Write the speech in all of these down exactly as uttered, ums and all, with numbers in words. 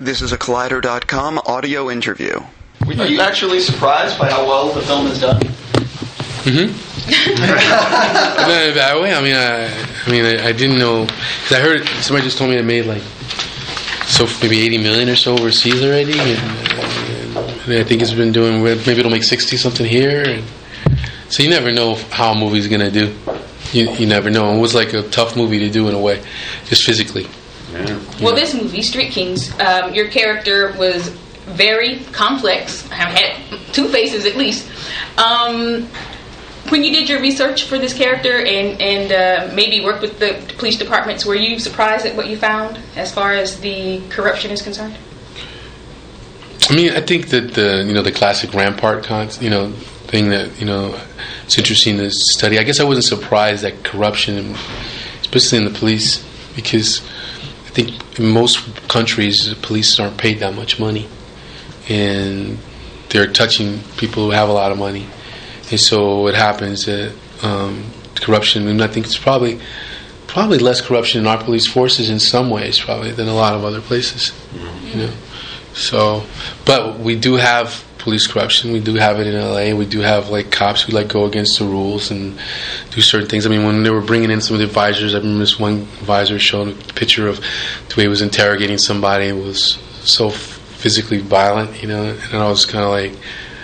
This is a Collider dot com audio interview. Are you actually surprised by how well the film is done? Mm-hmm. That way, I mean, I, I mean, I, I didn't know, because I heard somebody just told me it made like so maybe eighty million or so overseas already, and, and, and I think it's been doing. Maybe it'll make sixty something here. And, so you never know how a movie's gonna do. You you never know. It was like a tough movie to do in a way, just physically. Yeah. Well, this movie, Street Kings, um, your character was very complex. I had two faces at least. Um, when you did your research for this character and, and uh, maybe worked with the police departments, were you surprised at what you found as far as the corruption is concerned? I mean, I think that the you know the classic Rampart con- you know thing that you know it's interesting to study. I guess I wasn't surprised at corruption, especially in the police, because I think in most countries the police aren't paid that much money, and they're touching people who have a lot of money. And so what happens that um, corruption, and I think it's probably probably less corruption in our police forces in some ways probably than a lot of other places, mm-hmm. you know. So, but we do have police corruption. We do have it in L A. We do have like cops who like go against the rules and do certain things. I mean, when they were bringing in some of the advisors, I remember this one advisor showing a picture of the way he was interrogating somebody. It was so physically violent, you know, and I was kind of like,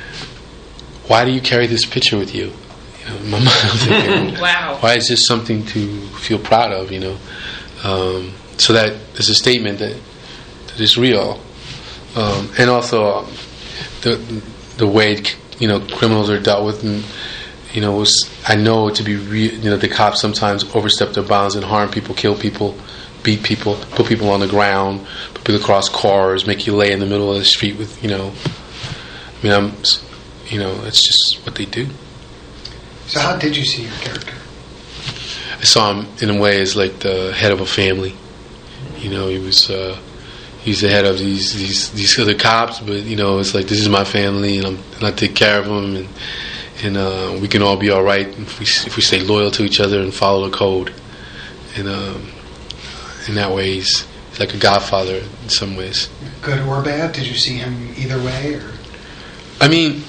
why do you carry this picture with you? You know, in my mind, I'm thinking, wow. Why is this something to feel proud of? You know, um, so that is a statement that that is real, um, and also um, the the way you know criminals are dealt with. And, you know, was I know to be re- you know the cops sometimes overstep their bounds and harm people, kill people, beat people, put people on the ground, put people across cars, make you lay in the middle of the street with you know. I mean, I'm. You know, it's just what they do. So how did you see your character? I saw him in a way as like the head of a family. You know, he was uh, he's the head of these, these these other cops, but you know, it's like this is my family, and, I'm, and I take care of them, and and uh, we can all be all right if we if we stay loyal to each other and follow the code. And um, in that way, he's, he's like a godfather in some ways. Good or bad? Did you see him either way? Or? I mean.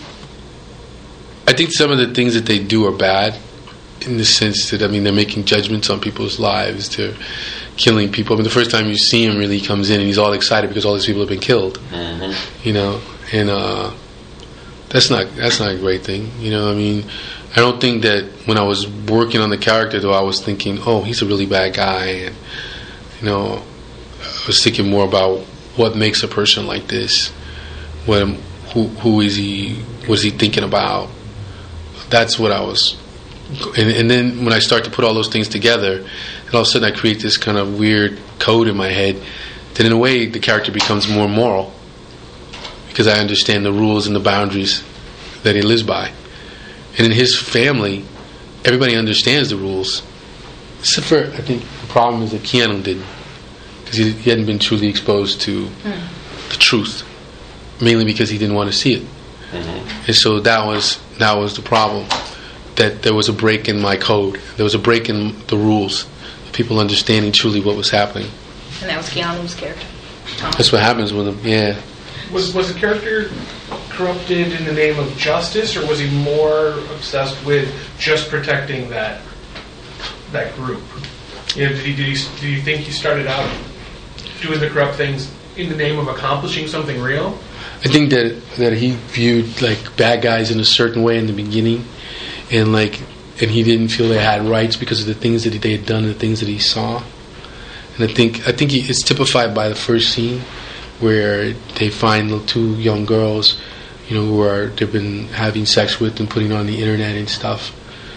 I think some of the things that they do are bad in the sense that, I mean, they're making judgments on people's lives. They're killing people. I mean, the first time you see him, really, he comes in and he's all excited because all these people have been killed. Mm-hmm. You know, and uh, that's not that's not a great thing. You know, I mean, I don't think that when I was working on the character, though, I was thinking, oh, he's a really bad guy. And, you know, I was thinking more about what makes a person like this. What, who, who is he? What is he thinking about? That's what I was, and, and then when I start to put all those things together, and all of a sudden I create this kind of weird code in my head. Then in a way the character becomes more moral because I understand the rules and the boundaries that he lives by. And in his family, everybody understands the rules, except for I think the problem is that Keanu didn't, because he, he hadn't been truly exposed to mm. the truth, mainly because he didn't want to see it. Mm-hmm. And so that was that was the problem, that there was a break in my code. There was a break in the rules, people understanding truly what was happening. And that was Keanu's character, Tom. That's what happens with him, yeah. Was was the character corrupted in the name of justice, or was he more obsessed with just protecting that that group? You know, did he, did he, do you think he started out doing the corrupt things in the name of accomplishing something real? I think that that he viewed like bad guys in a certain way in the beginning, and like, and he didn't feel they had rights because of the things that they had done and the things that he saw. And I think I think he, it's typified by the first scene where they find the two young girls, you know, who are they've been having sex with and putting on the internet and stuff,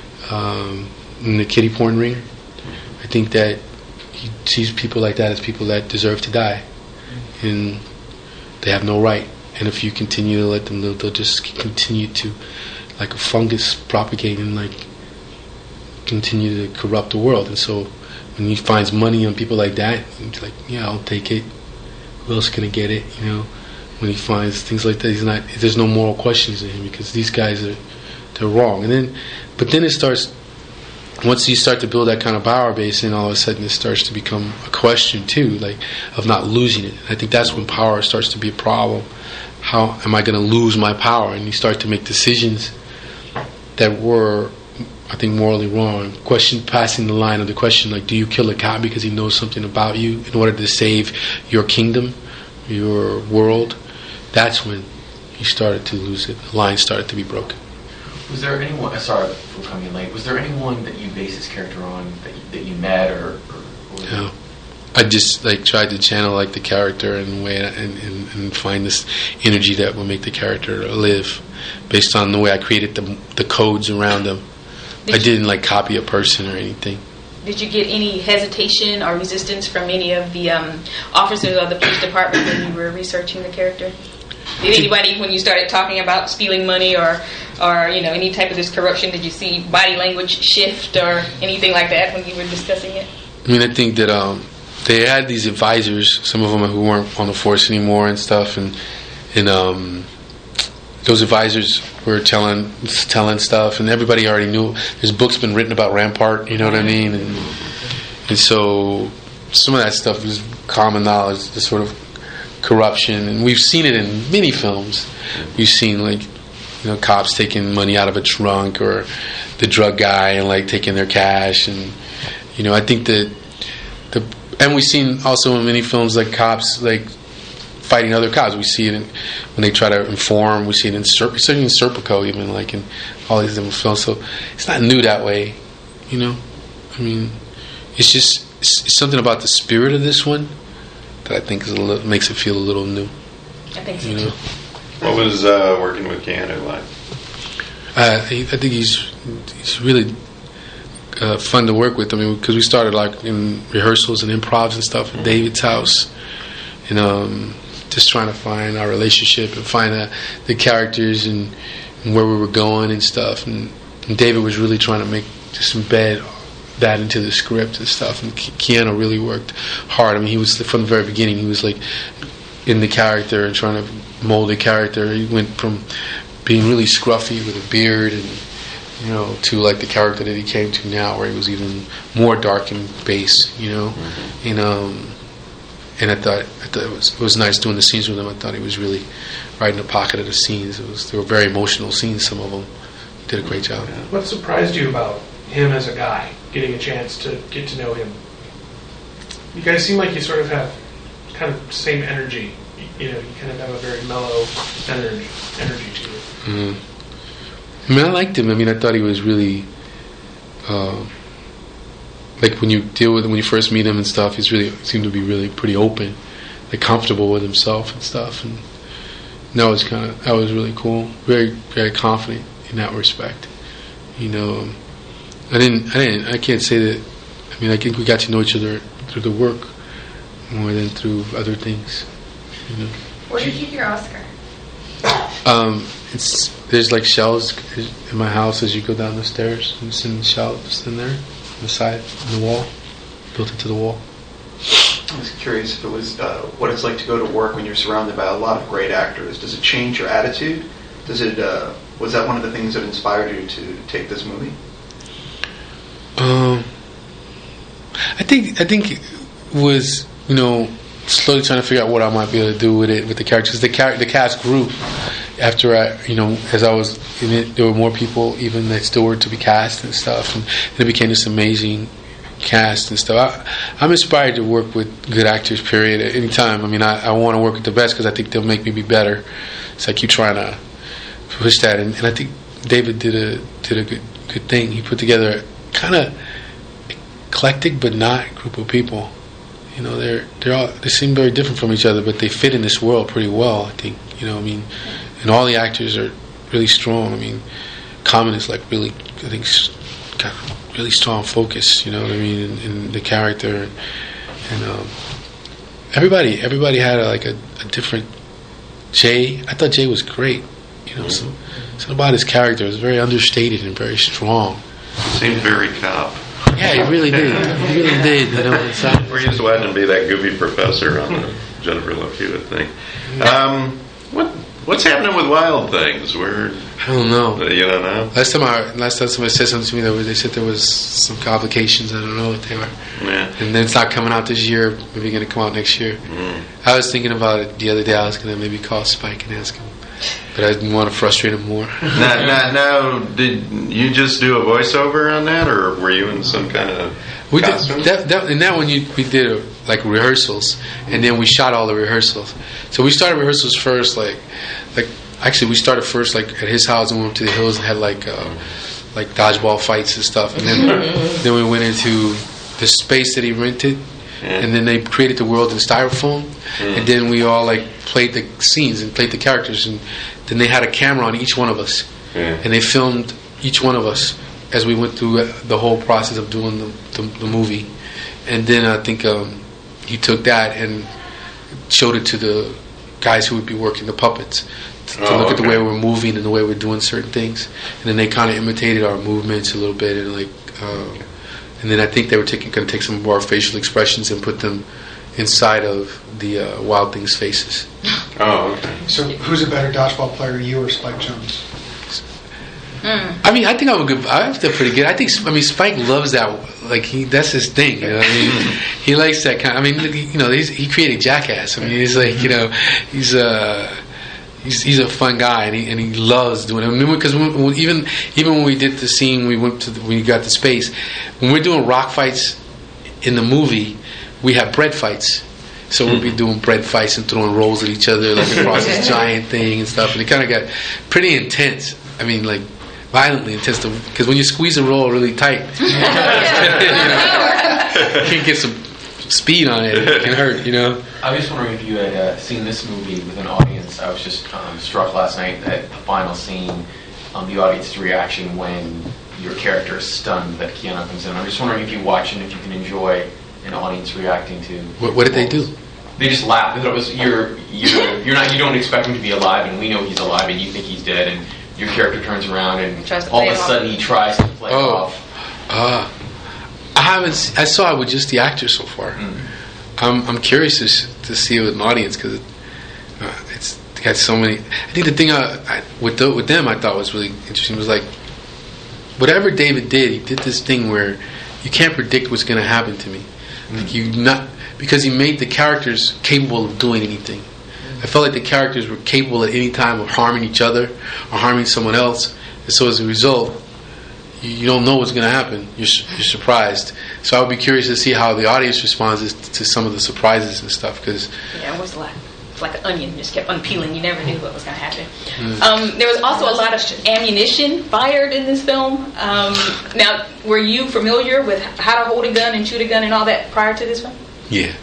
um, in the kiddie porn ring. I think that he sees people like that as people that deserve to die, and they have no right. And if you continue to let them, they'll, they'll just continue to, like a fungus, propagate and like continue to corrupt the world. And so when he finds money on people like that, he's like, yeah, I'll take it. Who else can I get it? You know, when he finds things like that, he's not. There's no moral questions in him because these guys are, they're wrong. And then, but then it starts once you start to build that kind of power base, then all of a sudden it starts to become a question too, like of not losing it. I think that's when power starts to be a problem. How am I going to lose my power? And you start to make decisions that were, I think, morally wrong. Question, passing the line of the question, like, do you kill a cop because he knows something about you in order to save your kingdom, your world? That's when you started to lose it. The line started to be broken. Was there anyone, sorry for coming late, was there anyone that you based this character on that you, that you met or... or, or yeah. I just like tried to channel like the character in a way and, and, and find this energy that will make the character live based on the way I created the, the codes around them. Did I didn't like copy a person or anything. Did you get any hesitation or resistance from any of the um, officers of the police department when you were researching the character? Did anybody, when you started talking about stealing money or, or you know, any type of this corruption, did you see body language shift or anything like that when you were discussing it? I mean, I think that um, they had these advisors, some of them who weren't on the force anymore and stuff, and and um, those advisors were telling telling stuff, and everybody already knew. There's books been written about Rampart, you know what I mean, and and so some of that stuff was common knowledge, the sort of corruption, and we've seen it in many films. We've seen like, you know, cops taking money out of a trunk, or the drug guy and like taking their cash, and you know, I think that the and we've seen also in many films like cops like fighting other cops. We see it in, when they try to inform. We see it in Serp- in Serpico, even like in all these different films. So it's not new that way, you know. I mean, it's just it's, it's something about the spirit of this one that I think is a little, makes it feel a little new. I think so. You know? What was uh, working with Keanu like? Uh, he, I think he's he's really uh, fun to work with. I mean, because we started like in rehearsals and improvs and stuff at David's house, and um, just trying to find our relationship and find uh, the characters and, and where we were going and stuff. And, and David was really trying to make just embed that into the script and stuff. And Ke- Keanu really worked hard. I mean, he was from the very beginning. He was like in the character and trying to mold the character. He went from being really scruffy with a beard and, you know, to like the character that he came to now, where he was even more dark in base, you know. Mm-hmm. And um, and I thought, I thought it was it was nice doing the scenes with him. I thought he was really right in the pocket of the scenes. It was they were very emotional scenes. Some of them he did a great job. What surprised you about him as a guy? Getting a chance to get to know him. You guys seem like you sort of have kind of same energy. You know, you kind of have a very mellow energy, energy to you. Mm-hmm. I mean, I liked him. I mean, I thought he was really, uh, like when you deal with him, when you first meet him and stuff, he's really seemed to be really pretty open, like comfortable with himself and stuff. And that was kind of that was really cool. Very, very confident in that respect. You know, I didn't, I didn't, I can't say that. I mean, I think we got to know each other through the work more than through other things. You know. Where did you get your Oscar? Um, it's there's like shelves in my house as you go down the stairs. It's in the shelves in there, on the side, on the wall, built into the wall. I was curious if it was uh, what it's like to go to work when you're surrounded by a lot of great actors. Does it change your attitude? Does it? Uh, was that one of the things that inspired you to take this movie? Um, I think I think it was, you know, slowly trying to figure out what I might be able to do with it, with the characters. The char- the cast grew after I, you know, as I was in it. There were more people even that still were to be cast and stuff, and it became this amazing cast and stuff. I, I'm inspired to work with good actors. Period. At any time. I mean, I, I want to work with the best because I think they'll make me be better. So I keep trying to push that, and, and I think David did a did a good good thing. He put together kind of eclectic but not group of people. You know, they're they're all they seem very different from each other, but they fit in this world pretty well. I think, you know, I mean, and all the actors are really strong. I mean, Common is like really, I think, got really strong focus. You know what I mean, in, in the character, and, and um, everybody everybody had a, like a, a different. Jay, I thought Jay was great. You know, some, something about his character was very understated and very strong. Seemed very cop. Yeah, he really did. He really did. You know, we're used to watching him be that goofy professor on the Jennifer Love Hewitt thing. Um, What what's happening with Wild Things? Where I don't know. you don't know? Last time I last time somebody said something to me that they said there was some complications. I don't know what they are. Yeah. And then it's not coming out this year. Maybe going to come out next year. Mm. I was thinking about it the other day. I was going to maybe call Spike and ask him, but I didn't want to frustrate him more. Now, now, now, did you just do a voiceover on that, or were you in some kind of We did costume? that, that, and that one you, we did uh, like rehearsals, and then we shot all the rehearsals. So we started rehearsals first, like like actually we started first like at his house and we went to the hills and had like uh, like dodgeball fights and stuff, and then then we went into the space that he rented, Yeah. and then they created the world in styrofoam, Mm. and then we all like played the scenes and played the characters, and then they had a camera on each one of us, Yeah. and they filmed each one of us as we went through the whole process of doing the, the, the movie. And then I think um, he took that and showed it to the guys who would be working the puppets to, to Oh, look at the okay. way we're moving and the way we're doing certain things. And then they kind of imitated our movements a little bit, and like, uh, and then I think they were taking going to take some of our facial expressions and put them inside of the uh, Wild Things faces. Oh, okay. So who's a better dodgeball player, you or Spike Jones? I mean, I think I'm a good. I'm still pretty good. I think. I mean, Spike loves that. Like he, that's his thing. You know, I mean, he likes that kind. I mean, you know, he's, he created Jackass. I mean, he's like, you know, he's a he's he's a fun guy, and he and he loves doing it. I mean, because when, when, even even when we did the scene, we went to the, when we got to space. When we're doing rock fights in the movie, we have bread fights. So we'll be doing bread fights and throwing rolls at each other like across this giant thing and stuff, and it kind of got pretty intense. I mean, like. Violently intense, because when you squeeze a roll really tight, you, know, you can get some speed on it. It can hurt, you know. I was just wondering if you had uh, seen this movie with an audience. I was just um, struck last night at the final scene, um, the audience's reaction when your character is stunned that Keanu comes in. I'm just wondering if you watch and if you can enjoy an audience reacting to. What, what did they do? They just laughed. They thought it was you're you're you're not you don't expect him to be alive, and we know he's alive, and you think he's dead, and your character turns around and Tries to all play of a it off. sudden he tries to play Oh. off. Uh, I haven't. se- I saw it with just the actors so far. Mm. I'm I'm curious to, s- to see it with an audience because it, uh, it's got so many. I think the thing I, I, with the, with them I thought was really interesting was like whatever David did, he did this thing where you can't predict what's going to happen to me. Like you not because he made the characters capable of doing anything. I felt like the characters were capable at any time of harming each other or harming someone else, and so as a result, you, you don't know what's going to happen. You're, su- you're surprised. So I would be curious to see how the audience responds to, to some of the surprises and stuff. Because Yeah, it was like like an onion, just kept unpeeling. You never knew what was going to happen. Um, there was also a lot of ammunition fired in this film. Um, now, were you familiar with how to hold a gun and shoot a gun and all that prior to this film? yeah,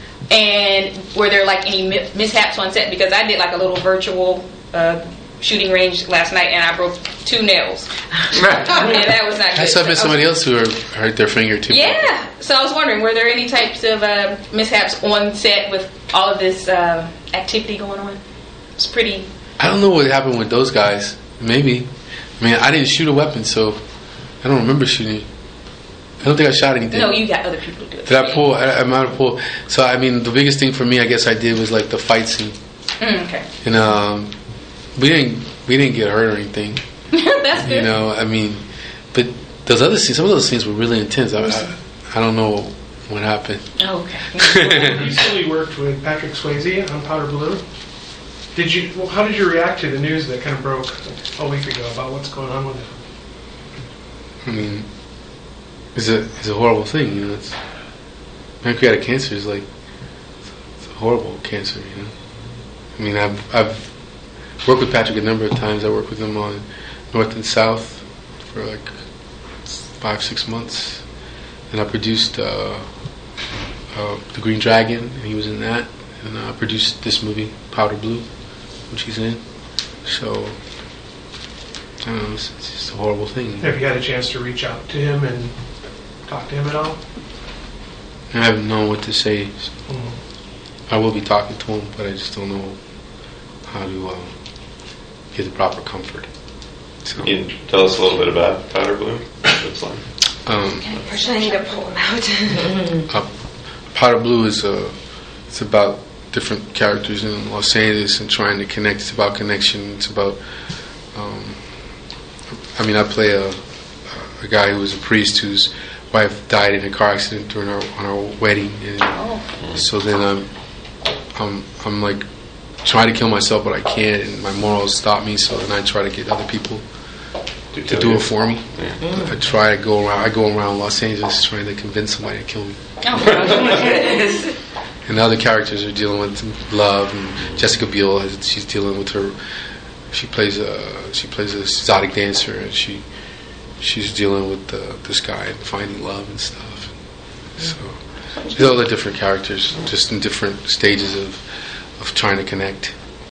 And were there like any mi- mishaps on set? Because I did like a little virtual uh, shooting range last night, and I broke two nails. And that was not good. I saw So I somebody was- else who hurt their finger too. Yeah. So I was wondering, were there any types of uh, mishaps on set with all of this uh, activity going on? It's pretty. I don't know what happened with those guys. Maybe. I mean, I didn't shoot a weapon, so I don't remember shooting. I don't think I shot anything. No, you got other people to do it. Did I pull? I, I might have pulled. So I mean, the biggest thing for me, I guess, I did was like the fight scene, Mm, okay. and um, we didn't we didn't get hurt or anything. That's good. You know, I mean, but those other scenes, some of those scenes were really intense. I, I, I don't know what happened. Oh, okay. You recently worked with Patrick Swayze on Powder Blue. Did you? Well, how did you react to the news that kind of broke a week ago about what's going on with it? I mean, it's a it's a horrible thing. You know, it's pancreatic cancer is like it's a horrible cancer. You know, I mean, I've I've worked with Patrick a number of times. I worked with him on North and South for like five six months, and I produced uh, uh, The Green Dragon, and he was in that, and I produced this movie Powder Blue, which he's in. So I don't know, it's, it's just a horrible thing. Have you had a chance to reach out to him and talk to him at all? I haven't known what to say. Mm. I will be talking to him, but I just don't know how to um, get the proper comfort. So, Can you tell us a little bit about Powder Blue? What it's like? um, I need to pull them out. uh, Powder Blue is uh, it's about different characters in Los Angeles and trying to connect. It's about connection. It's about. Um, I mean, I play a a guy who was a priest whose wife died in a car accident during our on our wedding, and Oh. so then I'm I'm I'm like trying to kill myself, but I can't, and my morals stop me. So then I try to get other people to do it for me. Yeah. I try to go around. I go around Los Angeles trying to convince somebody to kill me. Oh, gosh. And the other characters are dealing with love. And Jessica Biel, has- she's dealing with her. She plays a she plays a exotic dancer, and she she's dealing with uh, this guy and finding love and stuff. So there's all the different characters, just in different stages of of trying to connect.